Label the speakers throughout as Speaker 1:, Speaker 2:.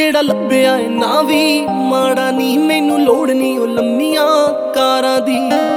Speaker 1: ਜਿਹੜਾ ਲੱਭਿਆ ਏ ਨਾ ਵੀ ਮਾੜਾ ਨੀ, ਮੈਨੂੰ ਲੋੜ ਨੀ ਉਹ ਲੰਮੀਆਂ ਕਾਰਾਂ ਦੀ।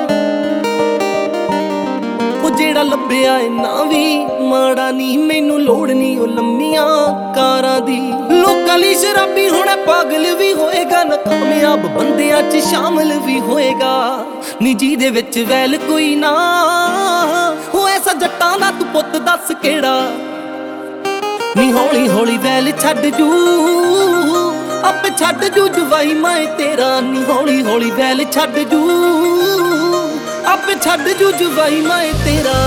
Speaker 1: ਉਹ ਜਿਹੜਾ ਲੱਭਿਆ ਏ ਨਾ ਵੀ ਮਾੜਾ ਨੀ, ਮੈਨੂੰ ਲੋੜ ਨੀ ਉਹ ਲੰਮੀਆਂ ਕਾਰਾਂ ਦੀ। ਲੋਕਾਂ ਲਈ ਸ਼ਰਾਬੀ ਹੋਣਾ ਪਾਗਲ ਵੀ ਹੋਏਗਾ, ਨਾ ਕਾਮਯਾਬ ਬੰਦਿਆਂ 'ਚ ਸ਼ਾਮਲ ਵੀ ਹੋਏਗਾ। ਨੀ ਜਿਹਦੇ ਵਿੱਚ ਵੈਲ ਕੋਈ ਨਾ ਹੋ, ਐਸਾ ਜੱਟਾਂ ਦਾ ਤੂੰ ਪੁੱਤ ਦੱਸ ਕਿਹੜਾ। ਨੀ ਹੌਲੀ ਹੌਲੀ ਵੈਲ ਛੱਡ ਜੂ, ਆਪੇ ਛੱਡ ਜੂ ਜਵਾਈ ਮੈਂ ਤੇਰਾ। ਨੀ ਹੌਲੀ ਹੌਲੀ ਵੈਲ ਛੱਡ ਜੂ, ਆਪੇ ਛੱਡ ਜੂ ਜਵਾਈ ਮੈਂ ਤੇਰਾ।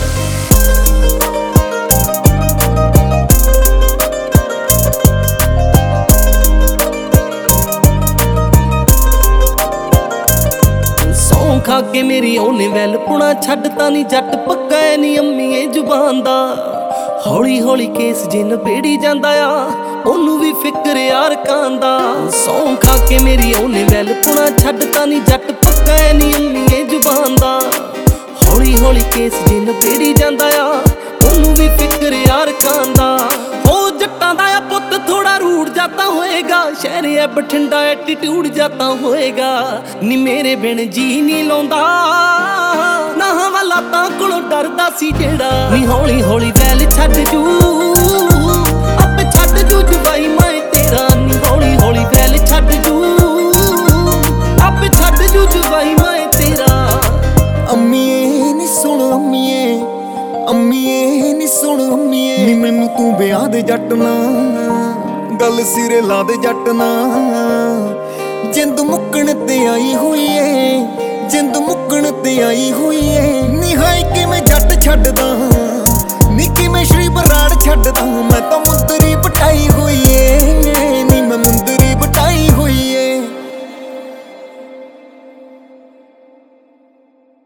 Speaker 1: ਸੌਂ ਖਾ ਕੇ ਮੇਰੀ ਉਹਨੇ ਵੈਲ ਪੁਣਾ ਛੱਡਤਾ ਨੀ, ਜੱਟ ਪੱਕਾ ਨੀ ਅੰਮੀਏ ਜ਼ੁਬਾਨ ਦਾ। ਹੌਲੀ ਹੌਲੀ ਕੇਸ ਜੇ ਨਬੇੜੀ ਜਾਂਦਾ ਆ, ਉਹਨੂੰ ਵੀ ਫਿਕਰ ਯਾਰ ਕਾਂਦਾ। ਸੌਂ ਖਾ ਕੇ ਮੇਰੀ ਉਹਨੇ ਵੈਲ ਪੁਣਾ ਛੱਡਤਾ ਨੀ, ਜੱਟ ਪੱਕਾ ਨੀ ਅੰਮੀਏ ਜ਼ੁਬਾਨ ਦਾ। ਹੌਲੀ ਹੌਲੀ ਕੇਸ ਜੇ ਨਬੇੜੀ ਜਾਂਦਾ ਆ, ਉਹਨੂੰ ਵੀ ਫਿਕਰ ਯਾਰ ਕਾਂਦਾ। ਉਹ ਜੱਟਾਂ ਦਾ ਆ ਪੁੱਤ ਥੋੜਾ ਰੂੜ ਜਾਤਾ ਹੋਏਗਾ, ਸ਼ਹਿਰ ਐ ਬਠਿੰਡਾ ਐਟੀਟਿਊਡ ਜਾਤਾ ਹੋਏਗਾ। ਨੀ ਮੇਰੇ ਬਿਨ ਜੀ ਨੀ ਲਾਉਂਦਾ, ਨਾ ਹਵਾਲਾਤਾਂ ਕੋਲੋਂ ਡਰਦਾ ਸੀ ਜਿਹੜਾ। ਨੀ ਹੌਲੀ ਹੌਲੀ ਵੈਲ ਛੱਡ ਜੂ, ਆਪੇ ਛੱਡ ਜੂ ਜਵਾਈ ਮੈਂ ਤੇਰਾ। ਨੀ ਹੌਲੀ ਹੌਲੀ ਵੈਲ ਛੱਡ ਜੂ, ਆਪੇ ਛੱਡ ਜੂ ਜਵਾਈ ਮੈਂ ਤੇਰਾ।
Speaker 2: ਅੰਮੀਏ ਨੀ ਸੁਣ ਅੰਮੀਏ, ਅੰਮੀਏ ਨੀ ਸੁਣ ਅੰਮੀਏ। ਨੀ ਮੈਨੂੰ ਤੂੰ ਵਿਆਹ ਦੇ ਜੱਟ ਨਾ, ਗੱਲ ਸਿਰੇ ਲਾ ਦੇ ਜੱਟ ਨਾ। ਜਿੰਦ ਮੁੱਕਣ ਤੇ ਆਈ ਹੋਈ ਏ, ਜਿੰਦ ਮੁੱਕਣ ਤੇ ਆਈ ਹੋਈ ਏ। ਨੀ ਹਾਏ ਕਿਵੇਂ ਜੱਟ ਛੱਡਦਾ, ਨੀ ਕਿਵੇਂ ਸ਼੍ਰੀ ਬਰਾੜ ਛੱਡਦਾ।